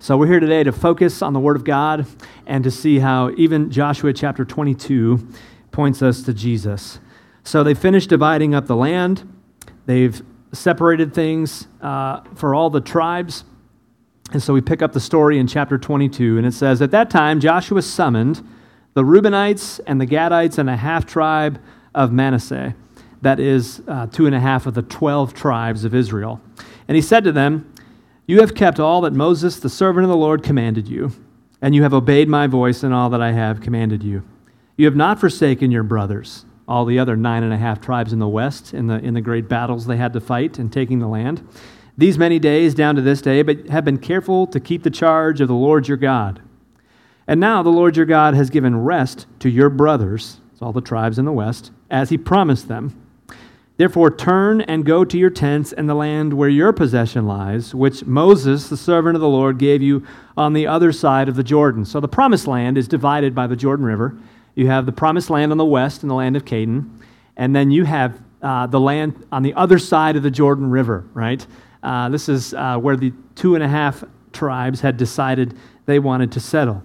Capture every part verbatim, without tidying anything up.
So we're here today to focus on the Word of God and to see how even Joshua chapter twenty-two points us to Jesus. So they finished dividing up the land. They've separated things uh, for all the tribes. And so we pick up the story in chapter twenty-two, and it says, "At that time Joshua summoned the Reubenites and the Gadites and a half-tribe of Manasseh, that is, uh, two and a half of the twelve tribes of Israel. And he said to them, 'You have kept all that Moses, the servant of the Lord, commanded you, and you have obeyed my voice in all that I have commanded you. You have not forsaken your brothers,'" all the other nine and a half tribes in the west, in the in the great battles they had to fight in taking the land, "these many days down to this day, but have been careful to keep the charge of the Lord your God. And now the Lord your God has given rest to your brothers," it's all the tribes in the west, "as he promised them. Therefore turn and go to your tents in the land where your possession lies, which Moses, the servant of the Lord, gave you on the other side of the Jordan." So the promised land is divided by the Jordan River. You have the promised land on the west in the land of Canaan, and then you have uh, the land on the other side of the Jordan River, right? Uh, this is uh, where the two and a half tribes had decided they wanted to settle.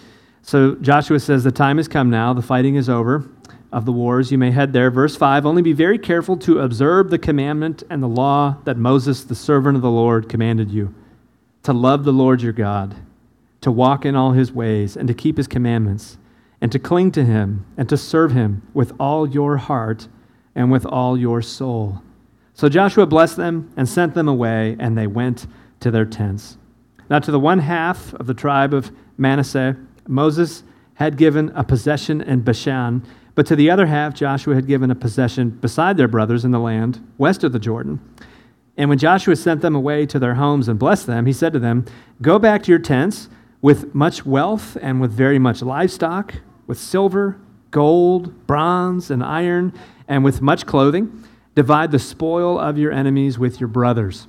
So Joshua says, "The time has come now, the fighting is over of the wars, you may head there." Verse five, "Only be very careful to observe the commandment and the law that Moses, the servant of the Lord, commanded you, to love the Lord your God, to walk in all his ways, and to keep his commandments, and to cling to him, and to serve him with all your heart and with all your soul." So Joshua blessed them and sent them away, and they went to their tents. Now to the one half of the tribe of Manasseh, Moses had given a possession in Bashan, but to the other half, Joshua had given a possession beside their brothers in the land west of the Jordan. And when Joshua sent them away to their homes and blessed them, he said to them, "Go back to your tents with much wealth and with very much livestock, with silver, gold, bronze, and iron, and with much clothing. Divide the spoil of your enemies with your brothers."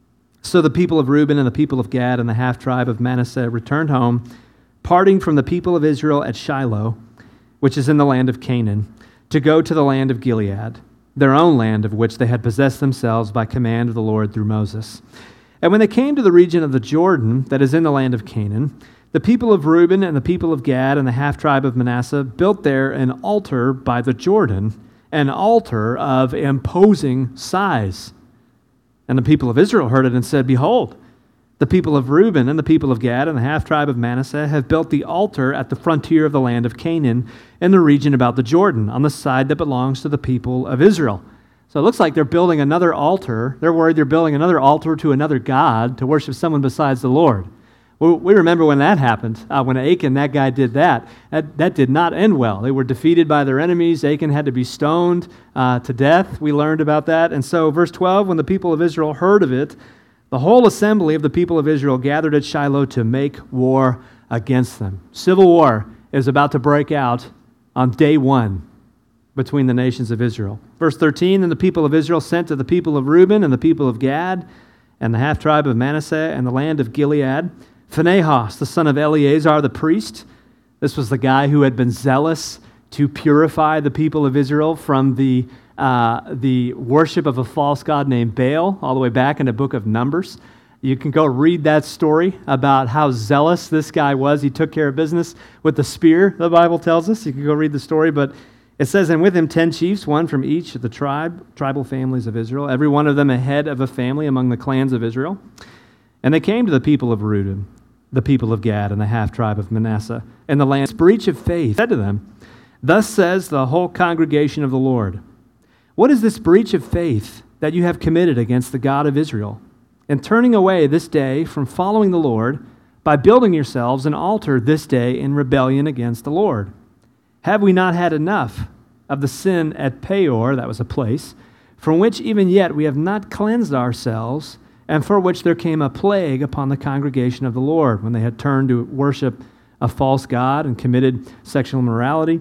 So the people of Reuben and the people of Gad and the half-tribe of Manasseh returned home, parting from the people of Israel at Shiloh, which is in the land of Canaan, to go to the land of Gilead, their own land of which they had possessed themselves by command of the Lord through Moses. And when they came to the region of the Jordan that is in the land of Canaan, the people of Reuben and the people of Gad and the half-tribe of Manasseh built there an altar by the Jordan, an altar of imposing size. And the people of Israel heard it and said, "Behold, the people of Reuben and the people of Gad and the half-tribe of Manasseh have built the altar at the frontier of the land of Canaan in the region about the Jordan, on the side that belongs to the people of Israel." So it looks like they're building another altar. They're worried they're building another altar to another god to worship someone besides the Lord. We remember when that happened, uh, when Achan, that guy did that. that. That did not end well. They were defeated by their enemies. Achan had to be stoned uh, to death. We learned about that. And so verse twelve, when the people of Israel heard of it, the whole assembly of the people of Israel gathered at Shiloh to make war against them. Civil war is about to break out on day one between the nations of Israel. Verse thirteen, "And the people of Israel sent to the people of Reuben and the people of Gad and the half-tribe of Manasseh and the land of Gilead, Phinehas, the son of Eleazar the priest." This was the guy who had been zealous to purify the people of Israel from the uh, the worship of a false god named Baal, all the way back in the book of Numbers. You can go read that story about how zealous this guy was. He took care of business with the spear, the Bible tells us. You can go read the story, but it says, "And with him ten chiefs, one from each of the tribe, tribal families of Israel, every one of them a head of a family among the clans of Israel. And they came to the people of Reuben, the people of Gad, and the half-tribe of Manasseh, and the land's breach of faith, said to them, 'Thus says the whole congregation of the Lord, what is this breach of faith that you have committed against the God of Israel, in turning away this day from following the Lord, by building yourselves an altar this day in rebellion against the Lord? Have we not had enough of the sin at Peor,'" that was a place, "'from which even yet we have not cleansed ourselves, and for which there came a plague upon the congregation of the Lord,'" when they had turned to worship a false god and committed sexual immorality.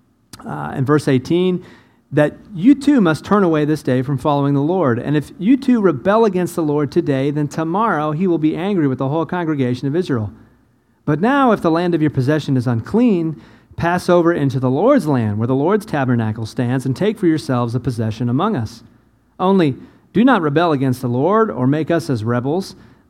Uh, in verse eighteen, "That you too must turn away this day from following the Lord. And if you too rebel against the Lord today, then tomorrow he will be angry with the whole congregation of Israel. But now if the land of your possession is unclean, pass over into the Lord's land, where the Lord's tabernacle stands, and take for yourselves a possession among us. Only do not rebel against the Lord, or make us as rebels,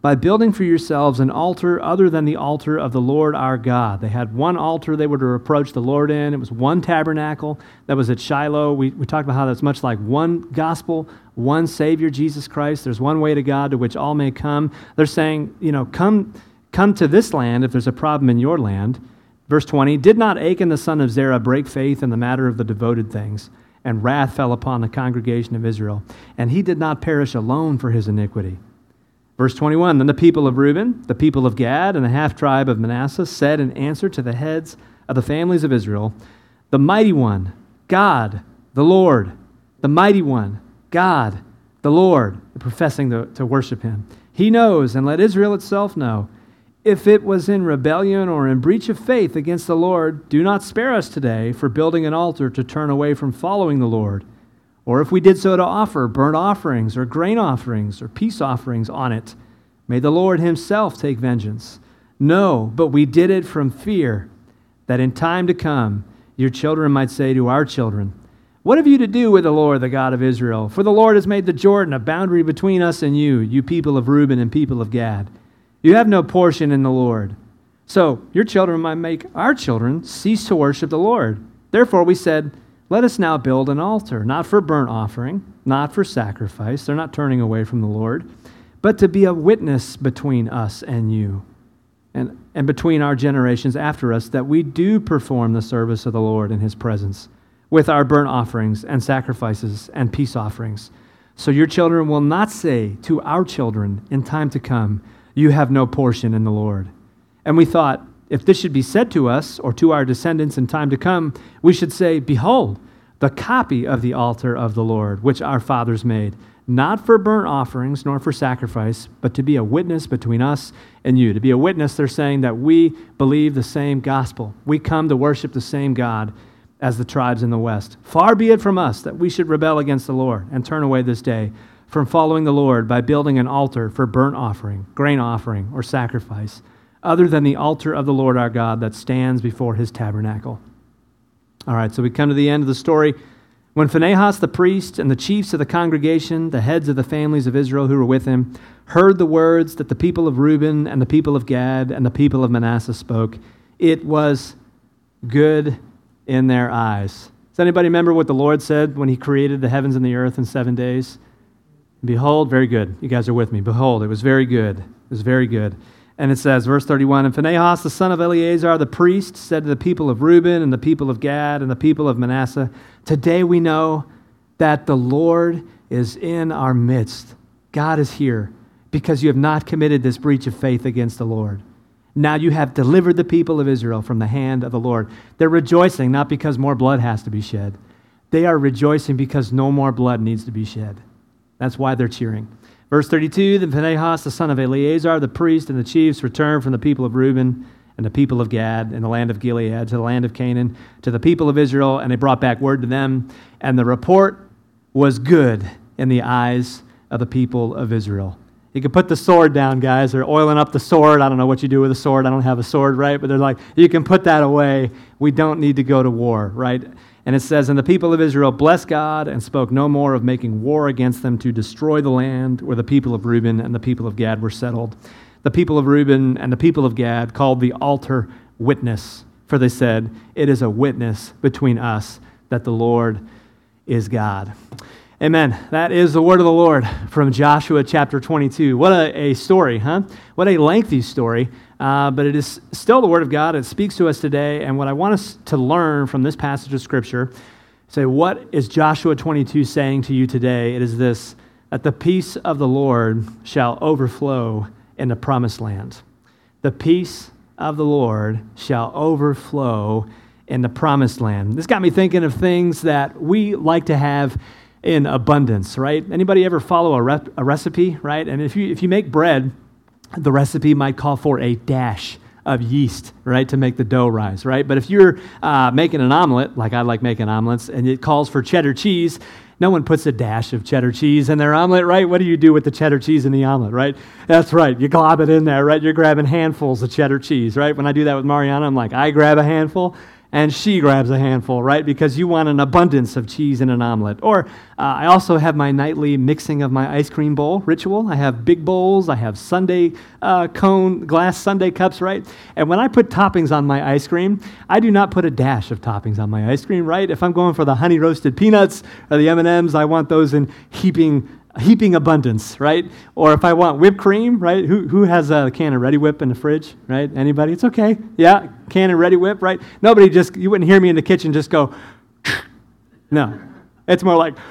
by building for yourselves an altar other than the altar of the Lord our God. They had one altar they were to approach the Lord in. It was one tabernacle that was at Shiloh. We, we talked about how that's much like one gospel, one Savior, Jesus Christ. There's one way to God to which all may come. They're saying, you know, come, come to this land if there's a problem in your land. Verse twenty, did not Achan the son of Zerah break faith in the matter of the devoted things? And wrath fell upon the congregation of Israel, and he did not perish alone for his iniquity. Verse twenty-one, then the people of Reuben, the people of Gad, and the half-tribe of Manasseh said in answer to the heads of the families of Israel, the mighty one, God, the Lord, the mighty one, God, the Lord, professing to, to worship him. He knows, and let Israel itself know, if it was in rebellion or in breach of faith against the Lord, do not spare us today for building an altar to turn away from following the Lord. Or if we did so to offer burnt offerings or grain offerings or peace offerings on it, may the Lord himself take vengeance. No, but we did it from fear, that in time to come your children might say to our children, what have you to do with the Lord, the God of Israel? For the Lord has made the Jordan a boundary between us and you, you people of Reuben and people of Gad. You have no portion in the Lord. So your children might make our children cease to worship the Lord. Therefore we said, let us now build an altar, not for burnt offering, not for sacrifice. They're not turning away from the Lord, but to be a witness between us and you, and, and between our generations after us, that we do perform the service of the Lord in his presence with our burnt offerings and sacrifices and peace offerings. So your children will not say to our children in time to come, you have no portion in the Lord. And we thought, if this should be said to us or to our descendants in time to come, we should say, behold, the copy of the altar of the Lord, which our fathers made, not for burnt offerings nor for sacrifice, but to be a witness between us and you. To be a witness, they're saying that we believe the same gospel. We come to worship the same God as the tribes in the west. Far be it from us that we should rebel against the Lord and turn away this day from following the Lord by building an altar for burnt offering, grain offering, or sacrifice, other than the altar of the Lord our God that stands before his tabernacle. All right, so we come to the end of the story. When Phinehas the priest and the chiefs of the congregation, the heads of the families of Israel who were with him, heard the words that the people of Reuben and the people of Gad and the people of Manasseh spoke, it was good in their eyes. Does anybody remember what the Lord said when he created the heavens and the earth in seven days? Behold, very good. You guys are with me. Behold, it was very good. It was very good. And it says, verse thirty-one, and Phinehas, the son of Eleazar, the priest, said to the people of Reuben and the people of Gad and the people of Manasseh, today we know that the Lord is in our midst. God is here because you have not committed this breach of faith against the Lord. Now you have delivered the people of Israel from the hand of the Lord. They're rejoicing not because more blood has to be shed. They are rejoicing because no more blood needs to be shed. That's why they're cheering. Verse thirty-two, then Phinehas, the son of Eleazar, the priest, and the chiefs returned from the people of Reuben and the people of Gad and the land of Gilead to the land of Canaan, to the people of Israel, and they brought back word to them. And the report was good in the eyes of the people of Israel. You can put the sword down, guys. They're oiling up the sword. I don't know what you do with a sword. I don't have a sword, right? But they're like, you can put that away. We don't need to go to war, right? And it says, and the people of Israel blessed God and spoke no more of making war against them to destroy the land where the people of Reuben and the people of Gad were settled. The people of Reuben and the people of Gad called the altar witness, for they said, it is a witness between us that the Lord is God. Amen. That is the word of the Lord from Joshua chapter twenty-two. What a, a story, huh? What a lengthy story, uh, but it is still the word of God. It speaks to us today, and what I want us to learn from this passage of Scripture, say, what is Joshua twenty-two saying to you today? It is this, that the peace of the Lord shall overflow in the promised land. The peace of the Lord shall overflow in the promised land. This got me thinking of things that we like to have in abundance, right? Anybody ever follow a, rep, a recipe, right? And if you if you make bread, the recipe might call for a dash of yeast, right, to make the dough rise, right? But if you're uh, making an omelet, like I like making omelets, and it calls for cheddar cheese, no one puts a dash of cheddar cheese in their omelet, right? What do you do with the cheddar cheese in the omelet, right? That's right. You glob it in there, right? You're grabbing handfuls of cheddar cheese, right? When I do that with Mariana, I'm like, I grab a handful, and she grabs a handful, right? Because you want an abundance of cheese in an omelet. Or uh, I also have my nightly mixing of my ice cream bowl ritual. I have big bowls. I have sundae uh, cone, glass sundae cups, right? And when I put toppings on my ice cream, I do not put a dash of toppings on my ice cream, right? If I'm going for the honey roasted peanuts or the M and M's, I want those in heaping heaping abundance, right? Or if I want whipped cream, right? Who who has a can of Ready Whip in the fridge, right? Anybody? It's okay. Yeah, can of Ready Whip, right? Nobody just, you wouldn't hear me in the kitchen just go, no. It's more like,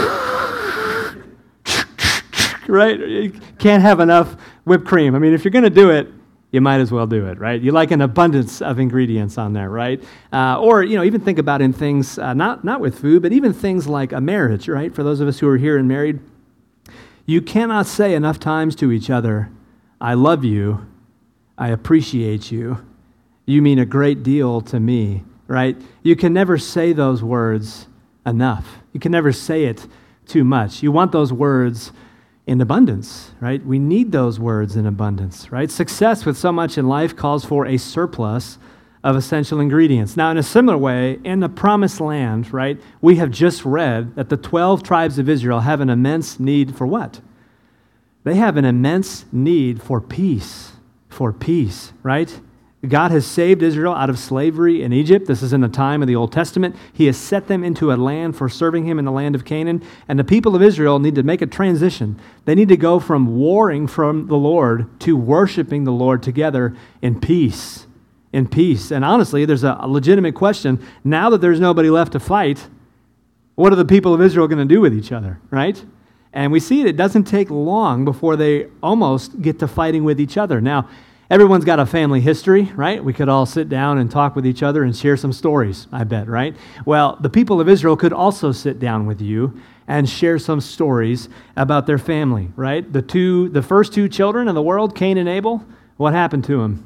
right? You can't have enough whipped cream. I mean, if you're going to do it, you might as well do it, right? You like an abundance of ingredients on there, right? Uh, or, you know, even think about in things, uh, not, not with food, but even things like a marriage, right? For those of us who are here and married, you cannot say enough times to each other, I love you, I appreciate you, you mean a great deal to me, right? You can never say those words enough. You can never say it too much. You want those words in abundance, right? We need those words in abundance, right? Success with so much in life calls for a surplus of essential ingredients. Now, in a similar way, in the promised land, right, we have just read that the twelve tribes of Israel have an immense need for what? They have an immense need for peace, for peace, right? God has saved Israel out of slavery in Egypt. This is in the time of the Old Testament. He has set them into a land for serving him in the land of Canaan. And the people of Israel need to make a transition. They need to go from warring from the Lord to worshiping the Lord together in peace. In peace. And honestly, there's a legitimate question. Now that there's nobody left to fight, what are the people of Israel going to do with each other, right? And we see it, it doesn't take long before they almost get to fighting with each other. Now, everyone's got a family history, right? We could all sit down and talk with each other and share some stories, I bet, right? Well, the people of Israel could also sit down with you and share some stories about their family, right? The two, the first two children in the world, Cain and Abel, what happened to them?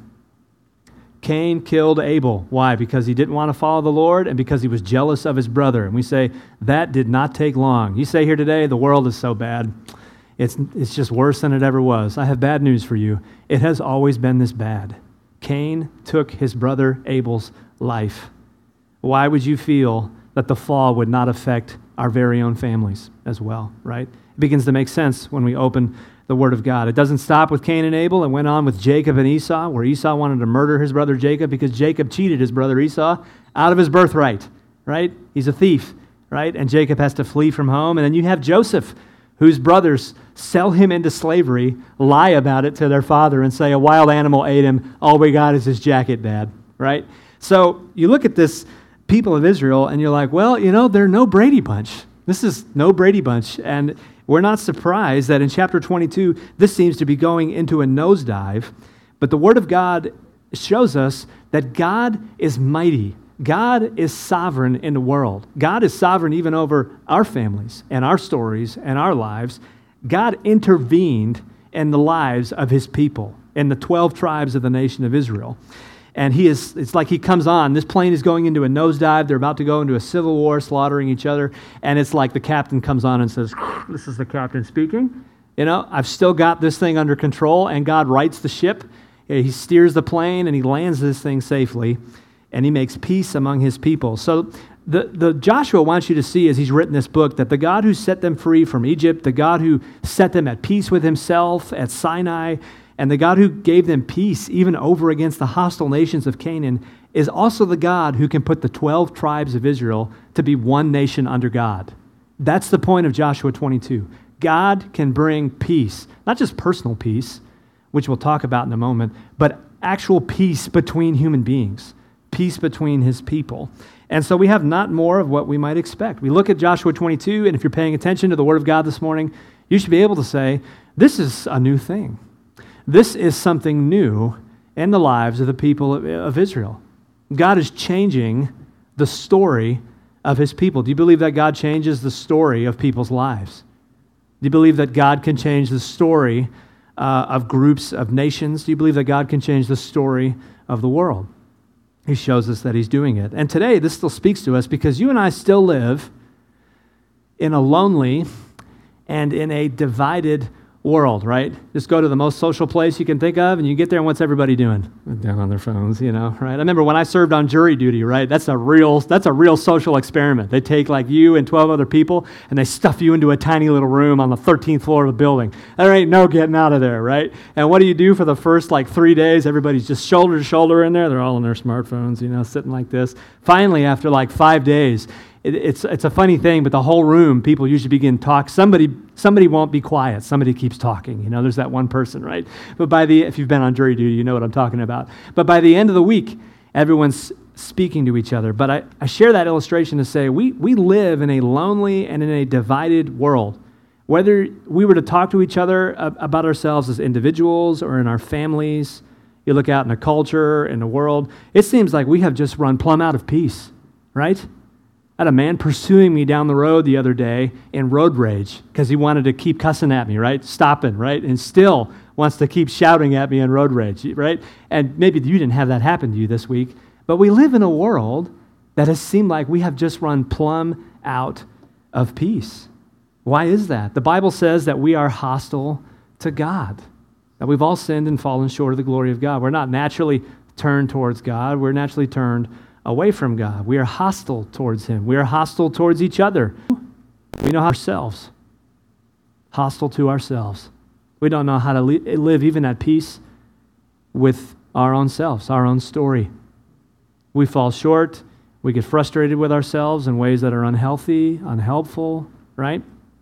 Cain killed Abel. Why? Because he didn't want to follow the Lord and because he was jealous of his brother. And we say, that did not take long. You say here today, the world is so bad. It's, it's just worse than it ever was. I have bad news for you. It has always been this bad. Cain took his brother Abel's life. Why would you feel that the fall would not affect our very own families as well, right? It begins to make sense when we open the Word of God. It doesn't stop with Cain and Abel. It went on with Jacob and Esau, where Esau wanted to murder his brother Jacob because Jacob cheated his brother Esau out of his birthright, right? He's a thief, right? And Jacob has to flee from home. And then you have Joseph, whose brothers sell him into slavery, lie about it to their father, and say, a wild animal ate him. All we got is his jacket, Dad, right? So you look at this people of Israel, and you're like, well, you know, they're no Brady Bunch. This is no Brady Bunch. And we're not surprised that in chapter twenty-two, this seems to be going into a nosedive. But the Word of God shows us that God is mighty. God is sovereign in the world. God is sovereign even over our families and our stories and our lives. God intervened in the lives of his people, in the twelve tribes of the nation of Israel. And he is, it's like he comes on. This plane is going into a nosedive. They're about to go into a civil war, slaughtering each other. And it's like the captain comes on and says, this is the captain speaking. You know, I've still got this thing under control. And God rights the ship. He steers the plane and he lands this thing safely. And he makes peace among his people. So the, the Joshua wants you to see as he's written this book that the God who set them free from Egypt, the God who set them at peace with himself at Sinai, and the God who gave them peace even over against the hostile nations of Canaan is also the God who can put the twelve tribes of Israel to be one nation under God. That's the point of Joshua twenty-two. God can bring peace, not just personal peace, which we'll talk about in a moment, but actual peace between human beings, peace between his people. And so we have not more of what we might expect. We look at Joshua twenty-two, and if you're paying attention to the Word of God this morning, you should be able to say, this is a new thing. This is something new in the lives of the people of, of Israel. God is changing the story of his people. Do you believe that God changes the story of people's lives? Do you believe that God can change the story uh, of groups, of nations? Do you believe that God can change the story of the world? He shows us that he's doing it. And today, this still speaks to us because you and I still live in a lonely and in a divided world, right? Just go to the most social place you can think of, and you get there, and what's everybody doing? Down on their phones, you know, right? I remember when I served on jury duty, right? That's a real, that's a real social experiment. They take like you and twelve other people, and they stuff you into a tiny little room on the thirteenth floor of the building. There ain't no getting out of there, right? And what do you do for the first like three days? Everybody's just shoulder to shoulder in there. They're all on their smartphones, you know, sitting like this. Finally, after like five days, it, it's it's a funny thing, but the whole room, people usually begin to talk. Somebody somebody won't be quiet. Somebody keeps talking. You know, there's that one person, right? But by the, if you've been on jury duty, you know what I'm talking about. But by the end of the week, everyone's speaking to each other. But I, I share that illustration to say we we live in a lonely and in a divided world. Whether we were to talk to each other about ourselves as individuals or in our families, you look out in the culture, in the world, it seems like we have just run plumb out of peace, right? I had a man pursuing me down the road the other day in road rage because he wanted to keep cussing at me, right? Stopping, right? And still wants to keep shouting at me in road rage, right? And maybe you didn't have that happen to you this week, but we live in a world that has seemed like we have just run plumb out of peace. Why is that? The Bible says that we are hostile to God, that we've all sinned and fallen short of the glory of God. We're not naturally turned towards God. We're naturally turned away from God. We are hostile towards Him. We are hostile towards each other. We know how ourselves. Hostile to ourselves. We don't know how to li- live even at peace with our own selves, our own story. We fall short. We get frustrated with ourselves in ways that are unhealthy, unhelpful, right?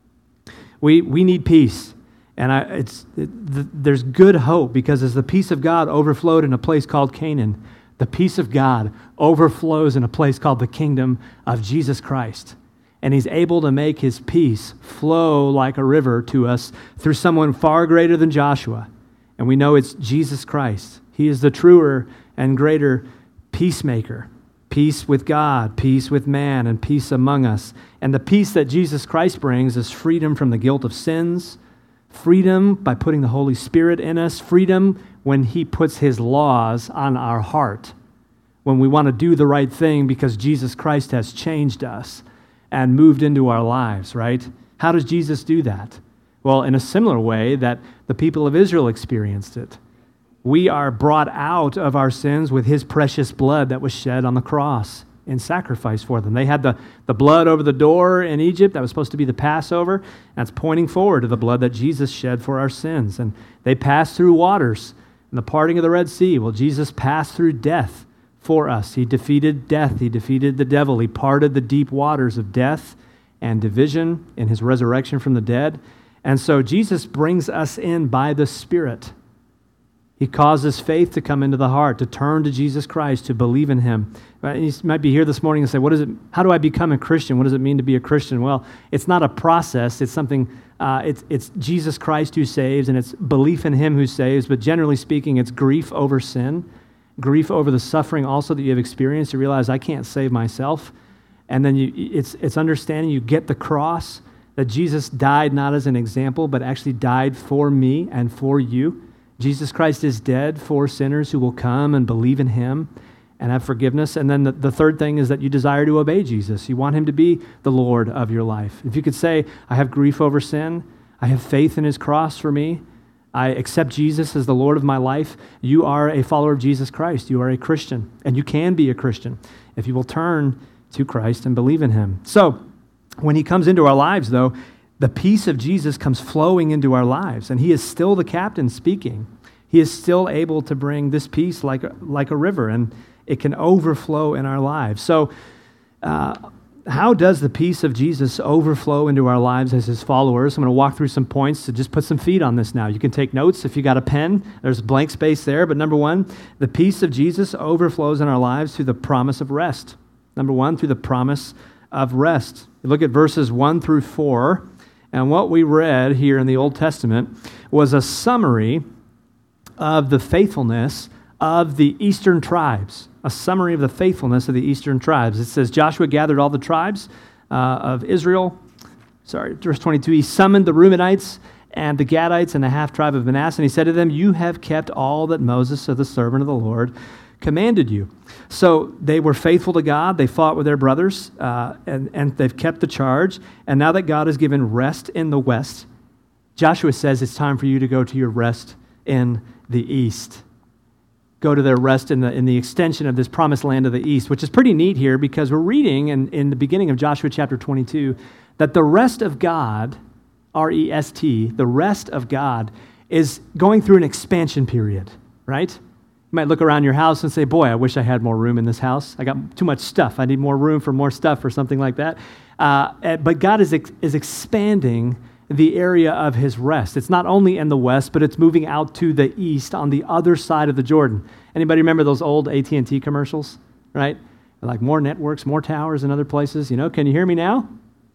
We we need peace. And I, it's it, th- there's good hope because as the peace of God overflowed in a place called Canaan, the peace of God overflows in a place called the kingdom of Jesus Christ. And He's able to make His peace flow like a river to us through someone far greater than Joshua. And we know it's Jesus Christ. He is the truer and greater peacemaker. Peace with God, peace with man, and peace among us. And the peace that Jesus Christ brings is freedom from the guilt of sins, freedom by putting the Holy Spirit in us, freedom when He puts His laws on our heart, when we want to do the right thing because Jesus Christ has changed us and moved into our lives, right? How does Jesus do that? Well, in a similar way that the people of Israel experienced it. We are brought out of our sins with His precious blood that was shed on the cross in sacrifice for them. They had the, the blood over the door in Egypt that was supposed to be the Passover. That's pointing forward to the blood that Jesus shed for our sins. And they passed through waters in the parting of the Red Sea. Well, Jesus passed through death for us. He defeated death. He defeated the devil. He parted the deep waters of death and division in His resurrection from the dead. And so Jesus brings us in by the Spirit. He causes faith to come into the heart, to turn to Jesus Christ, to believe in Him. You might be here this morning and say, "What is it? How do I become a Christian? What does it mean to be a Christian?" Well, it's not a process. It's something. Uh, it's it's Jesus Christ who saves, and it's belief in Him who saves. But generally speaking, it's grief over sin, grief over the suffering also that you have experienced. You realize I can't save myself, and then you, it's it's understanding you get the cross that Jesus died not as an example, but actually died for me and for you. Jesus Christ is dead for sinners who will come and believe in Him and have forgiveness. And then the, the third thing is that you desire to obey Jesus. You want Him to be the Lord of your life. If you could say, I have grief over sin, I have faith in His cross for me, I accept Jesus as the Lord of my life, you are a follower of Jesus Christ. You are a Christian, and you can be a Christian if you will turn to Christ and believe in Him. So when He comes into our lives, though, the peace of Jesus comes flowing into our lives, and He is still the captain speaking. He is still able to bring this peace like a, like a river, and it can overflow in our lives. So uh, how does the peace of Jesus overflow into our lives as His followers? I'm going to walk through some points to just put some feet on this now. You can take notes if you got a pen. There's blank space there. But number one, the peace of Jesus overflows in our lives through the promise of rest. Number one, through the promise of rest. You look at verses one through four. And what we read here in the Old Testament was a summary of the faithfulness of the eastern tribes, a summary of the faithfulness of the eastern tribes. It says, Joshua gathered all the tribes uh, of Israel. Sorry, verse twenty-two, he summoned the Reubenites and the Gadites and the half-tribe of Manasseh, and he said to them, you have kept all that Moses, the servant of the Lord, commanded you. So they were faithful to God. They fought with their brothers, uh, and, and they've kept the charge. And now that God has given rest in the west, Joshua says it's time for you to go to your rest in the east. Go to their rest in the in the extension of this promised land of the east, which is pretty neat here because we're reading in, in the beginning of Joshua chapter twenty-two that the rest of God, R E S T, the rest of God is going through an expansion period, right? You might look around your house and say, boy, I wish I had more room in this house. I got too much stuff. I need more room for more stuff or something like that. Uh, but God is ex- is expanding the area of his rest. It's not only in the west, but it's moving out to the east on the other side of the Jordan. Anybody remember those old A T and T commercials, right? Like more networks, more towers in other places. You know, can you hear me now?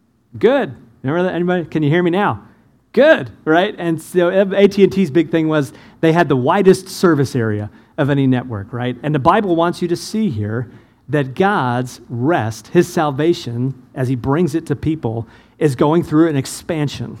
Good. Remember that? Anybody? Can you hear me now? Good, right? And so A T and T's big thing was they had the widest service area of any network, right? And the Bible wants you to see here that God's rest, his salvation, as he brings it to people, is going through an expansion.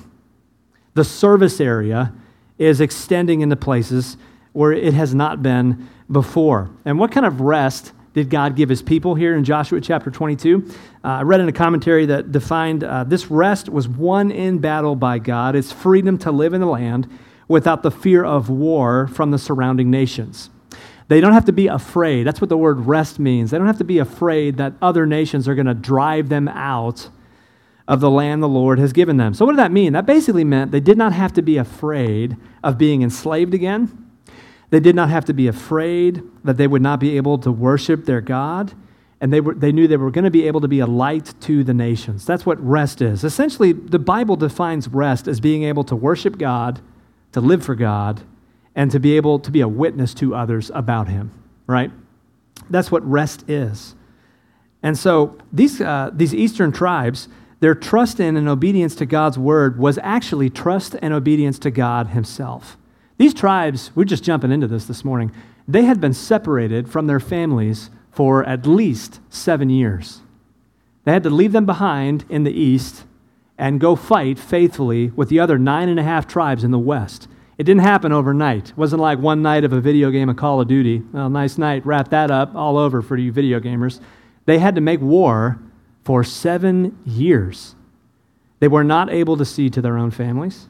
The service area is extending into places where it has not been before. And what kind of rest did God give his people here in Joshua chapter twenty-two? Uh, I read in a commentary that defined uh, this rest was won in battle by God. It's freedom to live in the land without the fear of war from the surrounding nations. They don't have to be afraid. That's what the word rest means. They don't have to be afraid that other nations are going to drive them out of the land the Lord has given them. So what did that mean? That basically meant they did not have to be afraid of being enslaved again. They did not have to be afraid that they would not be able to worship their God. And they were they knew they were going to be able to be a light to the nations. That's what rest is. Essentially, the Bible defines rest as being able to worship God, to live for God, and to be able to be a witness to others about him, right? That's what rest is. And so these uh, these eastern tribes, their trust in and obedience to God's word was actually trust and obedience to God himself. These tribes, we're just jumping into this this morning, they had been separated from their families for at least seven years. They had to leave them behind in the east and go fight faithfully with the other nine and a half tribes in the west. It didn't happen overnight. It wasn't like one night of a video game of Call of Duty. Well, nice night, wrap that up, all over for you video gamers. They had to make war for seven years. They were not able to see to their own families.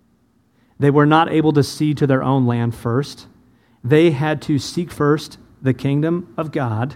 They were not able to see to their own land first. They had to seek first the kingdom of God,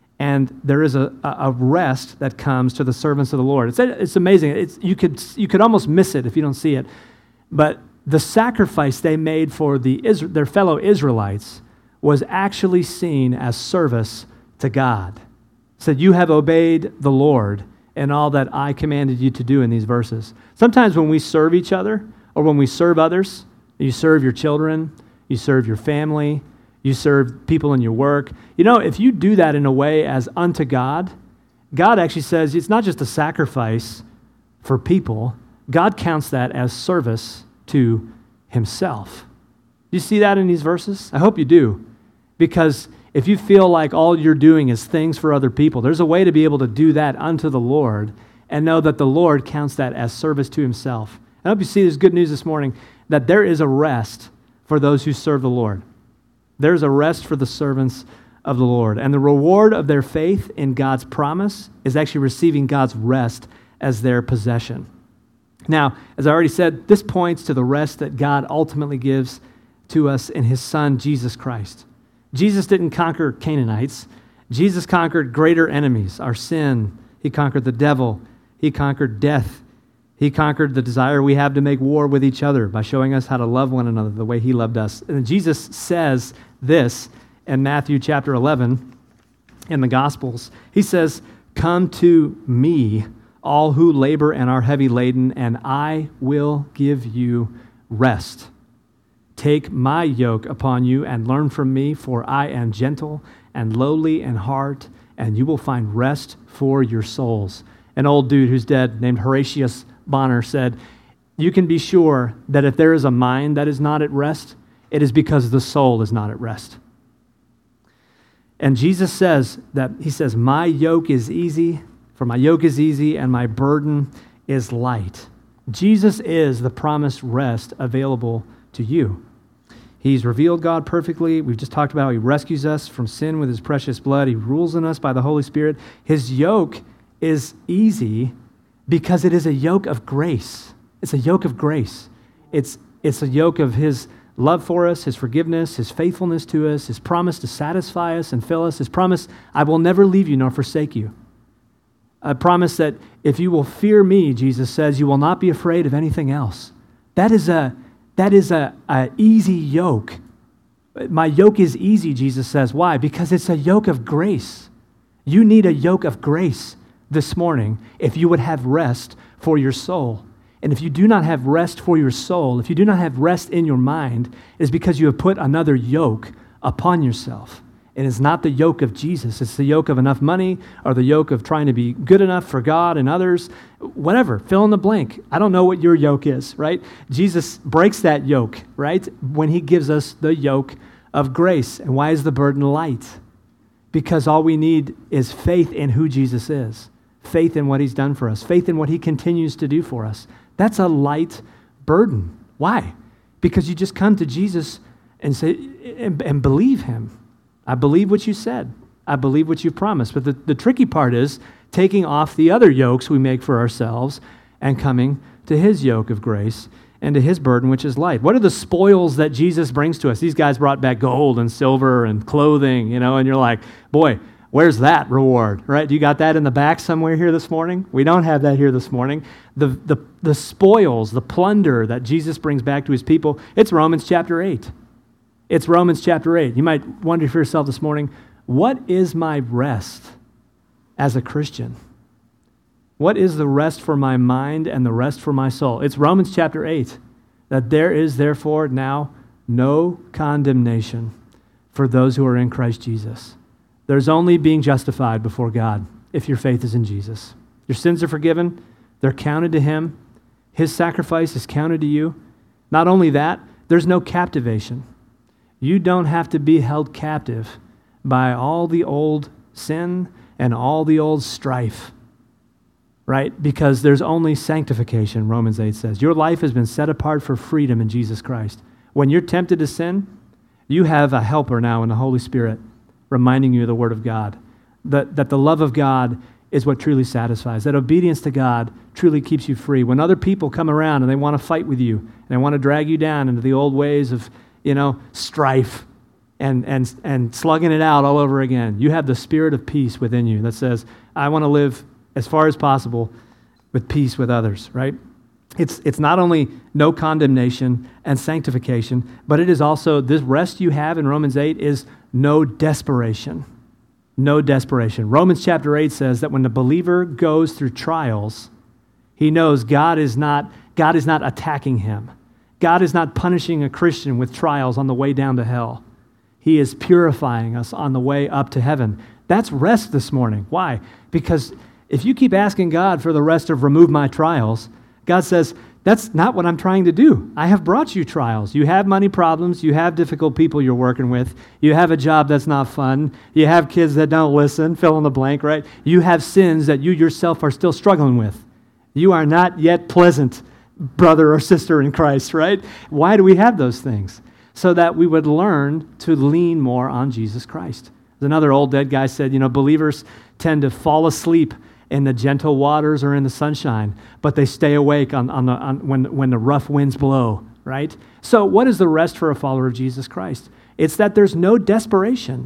and there is a, a rest that comes to the servants of the Lord. It's, it's amazing. It's, you could you could almost miss it if you don't see it, but the sacrifice they made for the their fellow Israelites was actually seen as service to God. It said, you have obeyed the Lord in all that I commanded you to do in these verses. Sometimes when we serve each other, or when we serve others, you serve your children, you serve your family, you serve people in your work. You know, if you do that in a way as unto God, God actually says it's not just a sacrifice for people. God counts that as service to himself. Do you see that in these verses? I hope you do. Because if you feel like all you're doing is things for other people, there's a way to be able to do that unto the Lord and know that the Lord counts that as service to himself. I hope you see this good news this morning that there is a rest for those who serve the Lord. There's a rest for the servants of the Lord. And the reward of their faith in God's promise is actually receiving God's rest as their possession. Now, as I already said, this points to the rest that God ultimately gives to us in his Son, Jesus Christ. Jesus didn't conquer Canaanites. Jesus conquered greater enemies, our sin. He conquered the devil. He conquered death. He conquered the desire we have to make war with each other by showing us how to love one another the way he loved us. And Jesus says this in Matthew chapter eleven in the Gospels. He says, come to me, all who labor and are heavy laden, and I will give you rest. Take my yoke upon you and learn from me, for I am gentle and lowly in heart, and you will find rest for your souls. An old dude who's dead named Horatius Bonner said, you can be sure that if there is a mind that is not at rest, it is because the soul is not at rest. And Jesus says that, he says, my yoke is easy, for my yoke is easy and my burden is light. Jesus is the promised rest available to you. He's revealed God perfectly. We've just talked about how he rescues us from sin with his precious blood. He rules in us by the Holy Spirit. His yoke is easy because it is a yoke of grace. It's a yoke of grace. It's, it's a yoke of his love for us, his forgiveness, his faithfulness to us, his promise to satisfy us and fill us, his promise, I will never leave you nor forsake you. A promise that if you will fear me, Jesus says, you will not be afraid of anything else. That is a that is a, a easy yoke. My yoke is easy, Jesus says. Why? Because it's a yoke of grace. You need a yoke of grace this morning if you would have rest for your soul. And if you do not have rest for your soul, if you do not have rest in your mind, it is because you have put another yoke upon yourself. It is not the yoke of Jesus. It's the yoke of enough money or the yoke of trying to be good enough for God and others. Whatever, fill in the blank. I don't know what your yoke is, right? Jesus breaks that yoke, right? When he gives us the yoke of grace. And why is the burden light? Because all we need is faith in who Jesus is. Faith in what he's done for us. Faith in what he continues to do for us. That's a light burden. Why? Because you just come to Jesus and say and, and believe him. I believe what you said. I believe what you promised. But the, the tricky part is taking off the other yokes we make for ourselves and coming to his yoke of grace and to his burden, which is light. What are the spoils that Jesus brings to us? These guys brought back gold and silver and clothing, you know, and you're like, boy, where's that reward, right? You got that in the back somewhere here this morning? We don't have that here this morning. The, the, the spoils, the plunder that Jesus brings back to his people, it's Romans chapter eight. It's Romans chapter eight. You might wonder for yourself this morning, what is my rest as a Christian? What is the rest for my mind and the rest for my soul? It's Romans chapter eight, that there is therefore now no condemnation for those who are in Christ Jesus. There's only being justified before God if your faith is in Jesus. Your sins are forgiven. They're counted to him. His sacrifice is counted to you. Not only that, there's no captivation. You don't have to be held captive by all the old sin and all the old strife, right? Because there's only sanctification, Romans eight says. Your life has been set apart for freedom in Jesus Christ. When you're tempted to sin, you have a helper now in the Holy Spirit reminding you of the Word of God, that, that the love of God is what truly satisfies, that obedience to God truly keeps you free. When other people come around and they want to fight with you and they want to drag you down into the old ways of, you know, strife and, and, and slugging it out all over again, you have the spirit of peace within you that says, I want to live as far as possible with peace with others, right? It's, it's not only no condemnation and sanctification, but it is also, this rest you have in Romans eight is no desperation. No desperation. Romans chapter eight says that when the believer goes through trials, he knows God is not, God is not attacking him. God is not punishing a Christian with trials on the way down to hell. He is purifying us on the way up to heaven. That's rest this morning. Why? Because if you keep asking God for the rest of remove my trials, God says, that's not what I'm trying to do. I have brought you trials. You have money problems. You have difficult people you're working with. You have a job that's not fun. You have kids that don't listen, fill in the blank, right? You have sins that you yourself are still struggling with. You are not yet pleasant, brother or sister in Christ, right? Why do we have those things? So that we would learn to lean more on Jesus Christ. Another old dead guy said, you know, believers tend to fall asleep in the gentle waters or in the sunshine, but they stay awake on, on the on, when, when the rough winds blow, right? So what is the rest for a follower of Jesus Christ? It's that there's no desperation.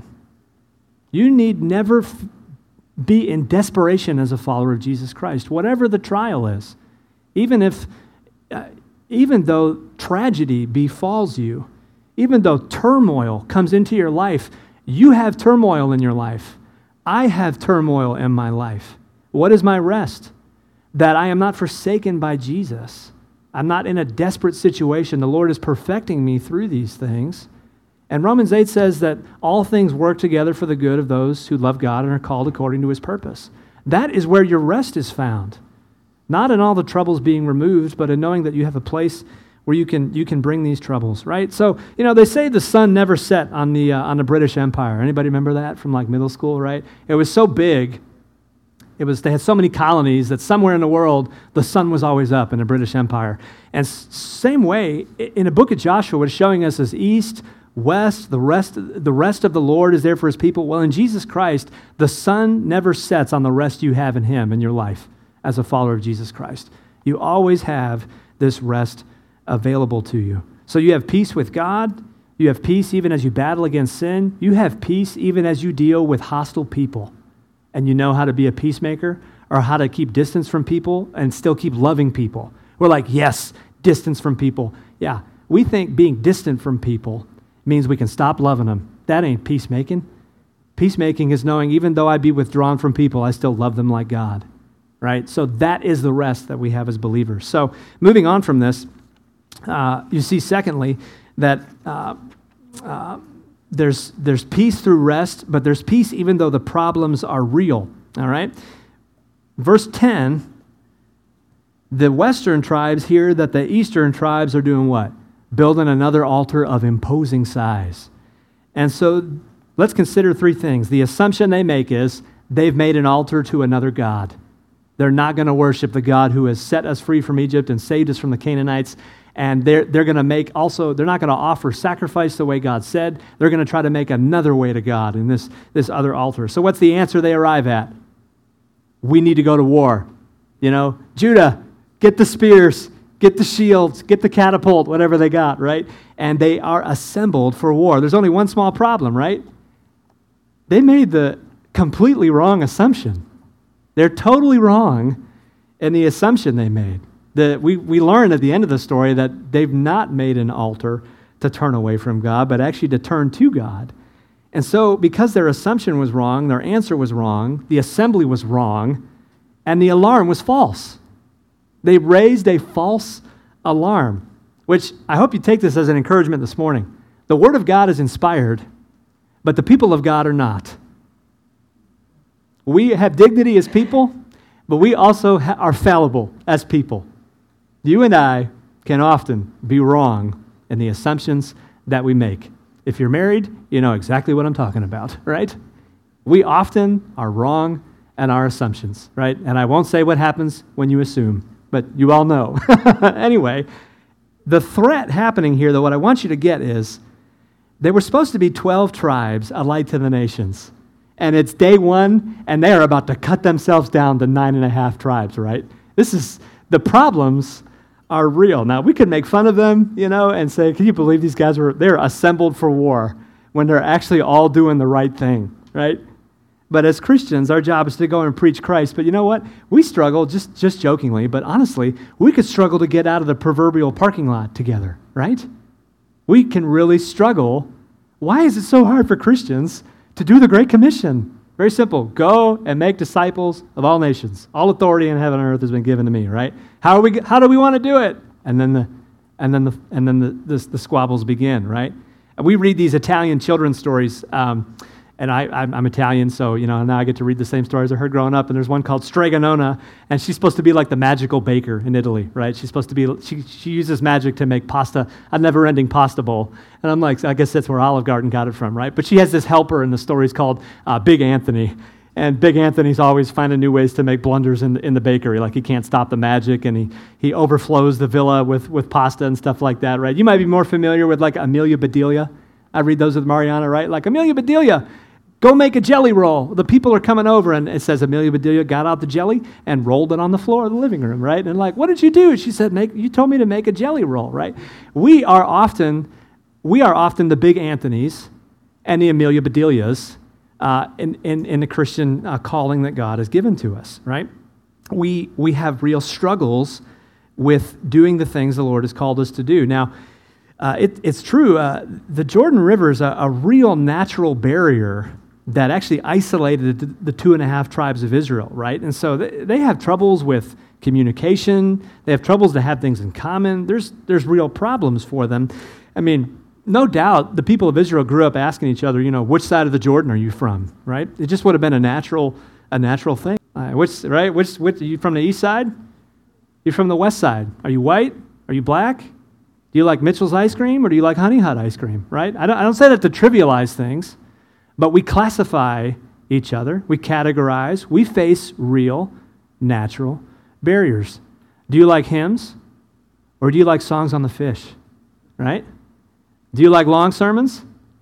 You need never f- be in desperation as a follower of Jesus Christ, whatever the trial is. Even if, uh, even though tragedy befalls you, even though turmoil comes into your life, you have turmoil in your life. I have turmoil in my life. What is my rest? That I am not forsaken by Jesus. I'm not in a desperate situation. The Lord is perfecting me through these things. And Romans eight says that all things work together for the good of those who love God and are called according to his purpose. That is where your rest is found. Not in all the troubles being removed, but in knowing that you have a place where you can you can bring these troubles, right? So, you know, they say the sun never set on the uh, on the British Empire. Anybody remember that from like middle school, right? It was so big. It was, they had so many colonies that somewhere in the world, the sun was always up in the British Empire. And s- same way, in the book of Joshua, what it's showing us is east, west, the rest, the rest of the Lord is there for his people. Well, in Jesus Christ, the sun never sets on the rest you have in him in your life as a follower of Jesus Christ. You always have this rest available to you. So you have peace with God. You have peace even as you battle against sin. You have peace even as you deal with hostile people. And you know how to be a peacemaker or how to keep distance from people and still keep loving people. We're like, yes, distance from people. Yeah, we think being distant from people means we can stop loving them. That ain't peacemaking. Peacemaking is knowing even though I be withdrawn from people, I still love them like God, right? So that is the rest that we have as believers. So moving on from this, uh, you see secondly that uh, uh, there's, there's peace through rest, but there's peace even though the problems are real, all right? Verse ten, the western tribes hear that the eastern tribes are doing what? Building another altar of imposing size. And so let's consider three things. The assumption they make is they've made an altar to another god. They're not going to worship the God who has set us free from Egypt and saved us from the Canaanites. And they're, they're going to make also, they're not going to offer sacrifice the way God said. They're going to try to make another way to God in this, this other altar. So what's the answer they arrive at? We need to go to war. You know, Judah, get the spears, get the shields, get the catapult, whatever they got, right? And they are assembled for war. There's only one small problem, right? They made the completely wrong assumption. They're totally wrong in the assumption they made. The, we, we learn at the end of the story that they've not made an altar to turn away from God, but actually to turn to God. And so because their assumption was wrong, their answer was wrong, the assembly was wrong, and the alarm was false. They raised a false alarm, which I hope you take this as an encouragement this morning. The Word of God is inspired, but the people of God are not. We have dignity as people, but we also ha- are fallible as people. You and I can often be wrong in the assumptions that we make. If you're married, you know exactly what I'm talking about, right? We often are wrong in our assumptions, right? And I won't say what happens when you assume, but you all know. Anyway, the threat happening here, though, what I want you to get is they were supposed to be twelve tribes, a light to the nations. And it's day one, and they are about to cut themselves down to nine and a half tribes, right? This is, the problems are real. Now, we could make fun of them, you know, and say, can you believe these guys were, they're assembled for war when they're actually all doing the right thing, right? But as Christians, our job is to go and preach Christ. But you know what? We struggle, just, just jokingly, but honestly, we could struggle to get out of the proverbial parking lot together, right? We can really struggle. Why is it so hard for Christians to do the Great Commission? Very simple. Go and make disciples of all nations. All authority in heaven and earth has been given to me, right? How are we? How do we want to do it? And then the, and then the, and then the, the, the squabbles begin, right? And we read these Italian children's stories, um, and I, I'm, I'm Italian, so you know now I get to read the same stories I heard growing up. And there's one called Stregonona, and she's supposed to be like the magical baker in Italy, right? She's supposed to be. She she uses magic to make pasta, a never-ending pasta bowl. And I'm like, I guess that's where Olive Garden got it from, right? But she has this helper, and the story's called uh, Big Anthony. And Big Anthony's always finding new ways to make blunders in the, in the bakery. Like he can't stop the magic, and he he overflows the villa with with pasta and stuff like that, right? You might be more familiar with like Amelia Bedelia. I read those with Mariana, right? Like Amelia Bedelia. Go make a jelly roll. The people are coming over, and it says Amelia Bedelia got out the jelly and rolled it on the floor of the living room, right? And like, what did you do? She said, "Make. You told me to make a jelly roll, right?" We are often, we are often the Big Anthonys and the Amelia Bedelias uh, in, in in the Christian uh, calling that God has given to us, right? We we have real struggles with doing the things the Lord has called us to do. Now, uh, it, it's true. Uh, the Jordan River is a, a real natural barrier that actually isolated the two and a half tribes of Israel, right? And so they have troubles with communication. They have troubles to have things in common. There's there's real problems for them. I mean, no doubt the people of Israel grew up asking each other, you know, which side of the Jordan are you from, right? It just would have been a natural a natural thing. Uh, which right? Which which are you from the east side? You're from the west side. Are you white? Are you black? Do you like Mitchell's ice cream or do you like Honey Hut ice cream, right? I don't I don't say that to trivialize things. But we classify each other, we categorize, we face real, natural barriers. Do you like hymns? Or do you like songs on the fish? Right? Do you like long sermons?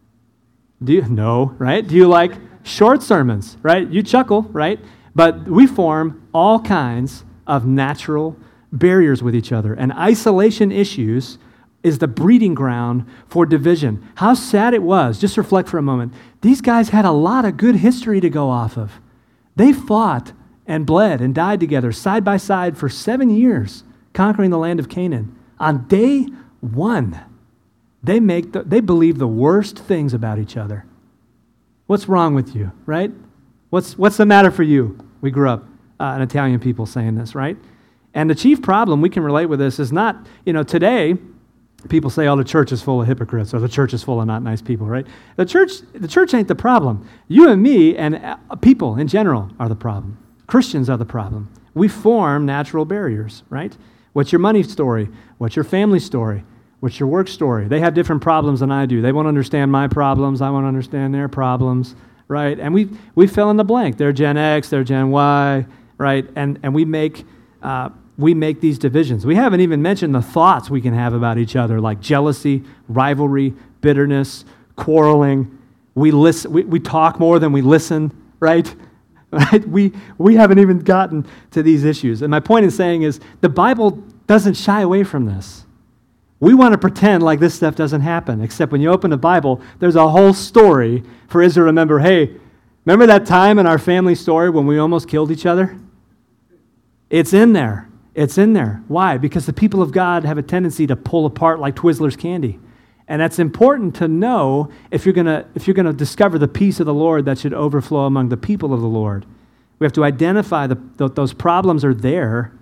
Do you? No, right? Do you like short sermons? Right? You chuckle, right? But we form all kinds of natural barriers with each other. And isolation issues is the breeding ground for division. How sad it was, just reflect for a moment. These guys had a lot of good history to go off of. They fought and bled and died together side by side for seven years, conquering the land of Canaan. On day one, they make the, they believe the worst things about each other. What's wrong with you, right? What's what's the matter for you? We grew up uh, an Italian people saying this, right? And the chief problem, we can relate with this, is not, you know, today, people say, oh, the church is full of hypocrites, or the church is full of not nice people, right? The church, the church ain't the problem. You and me and uh, people in general are the problem. Christians are the problem. We form natural barriers, right? What's your money story? What's your family story? What's your work story? They have different problems than I do. They won't understand my problems. I won't understand their problems, right? And we we fill in the blank. They're Gen X, they're Gen Y, right? And and we make uh, we make these divisions. We haven't even mentioned the thoughts we can have about each other, like jealousy, rivalry, bitterness, quarreling. We listen. We, we talk more than we listen, right? Right? We we haven't even gotten to these issues. And my point in saying is the Bible doesn't shy away from this. We want to pretend like this stuff doesn't happen, except when you open the Bible, there's a whole story for Israel to remember, hey, remember that time in our family story when we almost killed each other? It's in there. It's in there. Why? Because the people of God have a tendency to pull apart like Twizzlers candy. And that's important to know if you're going to if you're going to discover the peace of the Lord that should overflow among the people of the Lord. We have to identify the, the, those problems are there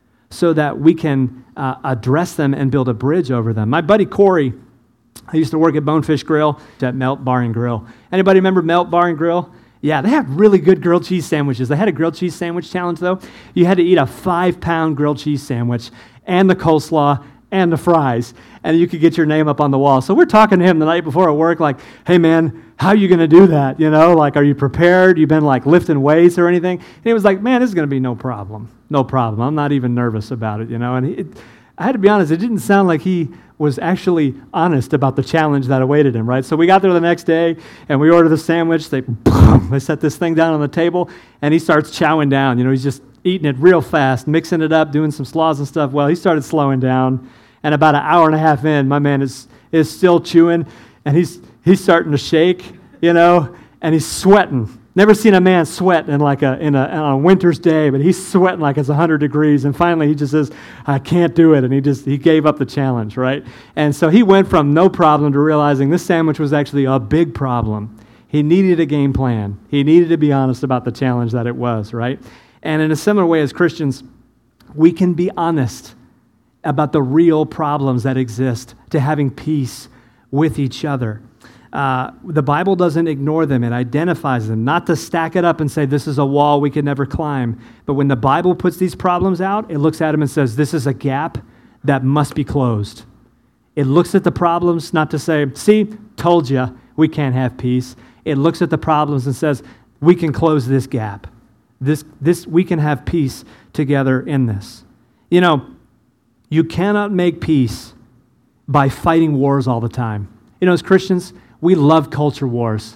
so that we can uh, address them and build a bridge over them. My buddy Corey, I used to work at Bonefish Grill, at Melt Bar and Grill. Anybody remember Melt Bar and Grill? Yeah, they have really good grilled cheese sandwiches. They had a grilled cheese sandwich challenge, though. You had to eat a five-pound grilled cheese sandwich and the coleslaw and the fries, and you could get your name up on the wall. So we're talking to him the night before at work, like, hey, man, how are you going to do that? You know, like, are you prepared? You been, like, lifting weights or anything? And he was like, man, this is going to be no problem. No problem. I'm not even nervous about it, you know. And he, it, I had to be honest, it didn't sound like he was actually honest about the challenge that awaited him, right? So we got there the next day, and we ordered the sandwich. They, boom, they set this thing down on the table, and he starts chowing down. You know, he's just eating it real fast, mixing it up, doing some slaws and stuff. Well, he started slowing down. And about an hour and a half in, my man is is still chewing, and he's he's starting to shake, you know, and he's sweating. Never seen a man sweat in like a in a on a winter's day, but he's sweating like it's one hundred degrees. And finally, he just says, "I can't do it," and he just he gave up the challenge, right? And so he went from no problem to realizing this sandwich was actually a big problem. He needed a game plan. He needed to be honest about the challenge that it was, right? And in a similar way, as Christians, we can be honest about the real problems that exist, to having peace with each other. Uh, the Bible doesn't ignore them. It identifies them, not to stack it up and say, this is a wall we can never climb. But when the Bible puts these problems out, it looks at them and says, this is a gap that must be closed. It looks at the problems not to say, see, told you, we can't have peace. It looks at the problems and says, we can close this gap. This, this, we can have peace together in this. You know, you cannot make peace by fighting wars all the time. You know, as Christians, we love culture wars.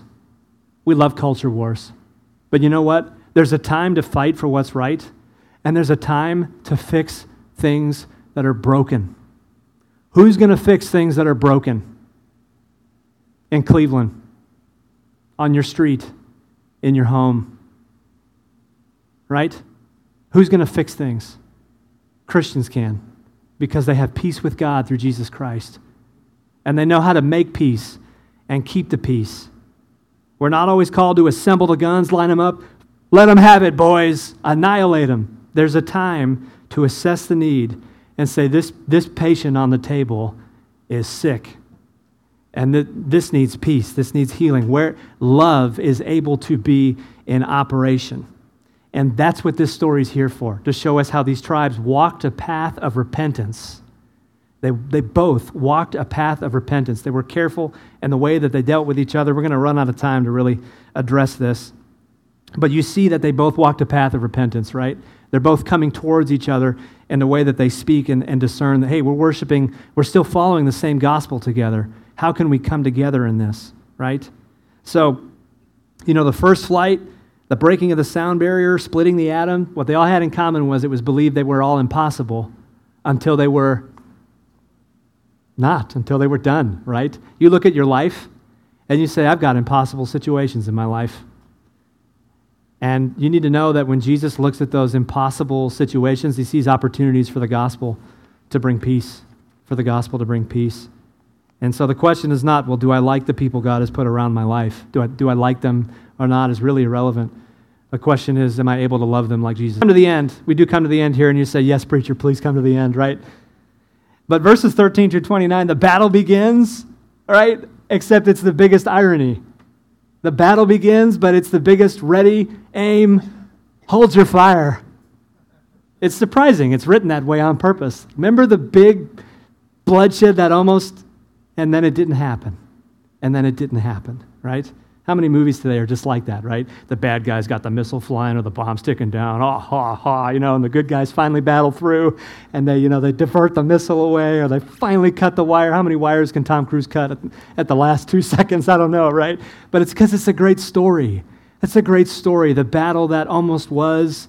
We love culture wars. But you know what? There's a time to fight for what's right, and there's a time to fix things that are broken. Who's going to fix things that are broken? In Cleveland, on your street, in your home. Right? Who's going to fix things? Christians can. Because they have peace with God through Jesus Christ. And they know how to make peace and keep the peace. We're not always called to assemble the guns, line them up, let them have it, boys, annihilate them. There's a time to assess the need and say, this, this patient on the table is sick. And th- this needs peace, this needs healing, where love is able to be in operation. And that's what this story is here for, to show us how these tribes walked a path of repentance. They, they both walked a path of repentance. They were careful in the way that they dealt with each other. We're going to run out of time to really address this. But you see that they both walked a path of repentance, right? They're both coming towards each other in the way that they speak and, and discern that, hey, we're worshiping, we're still following the same gospel together. How can we come together in this, right? So, you know, the first flight, the breaking of the sound barrier, splitting the atom, what they all had in common was it was believed they were all impossible until they were not, until they were done, right? You look at your life and you say, I've got impossible situations in my life. And you need to know that when Jesus looks at those impossible situations, he sees opportunities for the gospel to bring peace, for the gospel to bring peace. And so the question is not, well, do I like the people God has put around my life? Do I, do I like them or not is really irrelevant. The question is, am I able to love them like Jesus? Come to the end. We do come to the end here, and you say, yes, preacher, please come to the end, right? But verses thirteen through twenty-nine, the battle begins, right? Except it's the biggest irony. The battle begins, but it's the biggest ready, aim, hold your fire. It's surprising. It's written that way on purpose. Remember the big bloodshed that almost, and then it didn't happen. And then it didn't happen, right? How many movies today are just like that, right? The bad guy's got the missile flying or the bomb sticking down, ah, ha, ha, you know, and the good guys finally battle through, and they, you know, they divert the missile away, or they finally cut the wire. How many wires can Tom Cruise cut at, at the last two seconds? I don't know, right? But it's because it's a great story. It's a great story. The battle that almost was,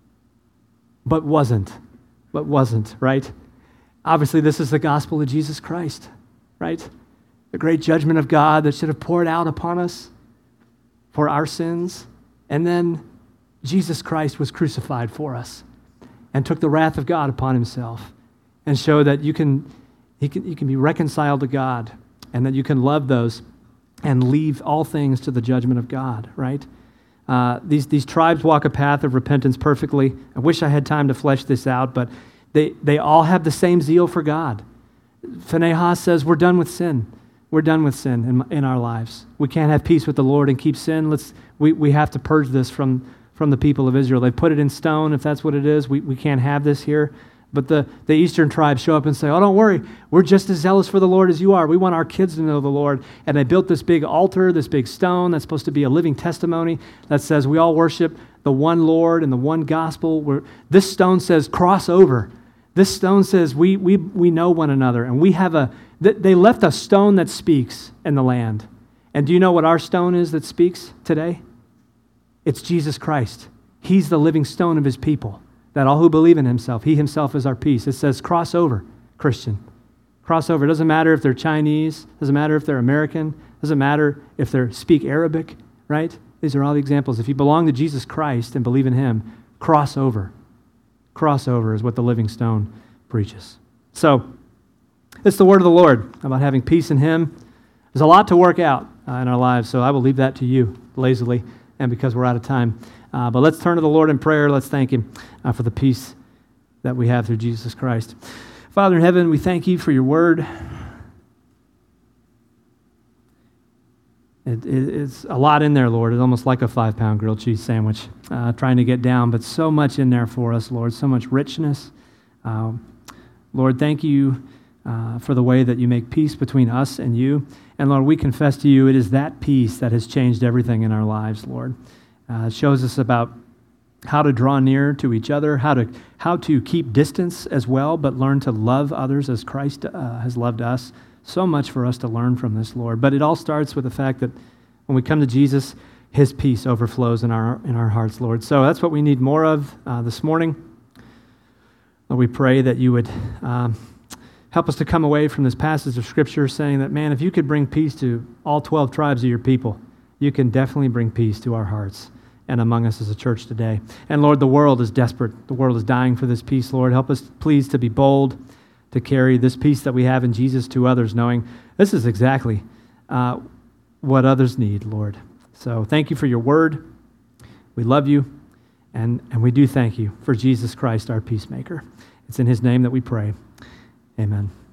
but wasn't, but wasn't, right? Obviously, this is the gospel of Jesus Christ, right? The great judgment of God that should have poured out upon us for our sins. And then Jesus Christ was crucified for us and took the wrath of God upon himself and showed that you can, he can, you can be reconciled to God and that you can love those and leave all things to the judgment of God, right? Uh, these, these tribes walk a path of repentance perfectly. I wish I had time to flesh this out, but they, they all have the same zeal for God. Phinehas says, we're done with sin. We're done with sin in, in our lives. We can't have peace with the Lord and keep sin. Let's we, we have to purge this from, from the people of Israel. They've put it in stone, if that's what it is. We, we can't have this here. But the, the eastern tribes show up and say, oh, don't worry. We're just as zealous for the Lord as you are. We want our kids to know the Lord. And they built this big altar, this big stone that's supposed to be a living testimony that says we all worship the one Lord and the one gospel. We're, this stone says cross over. This stone says we, we, we know one another, and we have a, they left a stone that speaks in the land. And do you know what our stone is that speaks today? It's Jesus Christ. He's the living stone of his people, that all who believe in himself, he himself is our peace. It says cross over, Christian. Cross over. It doesn't matter if they're Chinese, doesn't matter if they're American, doesn't matter if they speak Arabic, right? These are all the examples. If you belong to Jesus Christ and believe in him, cross over. Crossover is what the living stone preaches. So, it's the word of the Lord about having peace in him. There's a lot to work out uh, in our lives, so I will leave that to you lazily, and because we're out of time. Uh, but let's turn to the Lord in prayer. Let's thank him uh, for the peace that we have through Jesus Christ. Father in heaven, we thank you for your word. It, it, it's a lot in there, Lord. It's almost like a five-pound grilled cheese sandwich, uh, trying to get down, but so much in there for us, Lord, so much richness. Uh, Lord, thank you uh, for the way that you make peace between us and you. And Lord, we confess to you it is that peace that has changed everything in our lives, Lord. Uh, it shows us about how to draw near to each other, how to how to keep distance as well, but learn to love others as Christ uh, has loved us. So much for us to learn from this, Lord. But it all starts with the fact that when we come to Jesus, his peace overflows in our in our hearts, Lord. So that's what we need more of uh, this morning. Lord, we pray that you would um, help us to come away from this passage of Scripture saying that, man, if you could bring peace to all twelve tribes of your people, you can definitely bring peace to our hearts and among us as a church today. And Lord, the world is desperate. The world is dying for this peace, Lord. Help us, please, to be bold, to carry this peace that we have in Jesus to others, knowing this is exactly uh, what others need, Lord. So thank you for your word. We love you, and, and we do thank you for Jesus Christ, our peacemaker. It's in his name that we pray. Amen.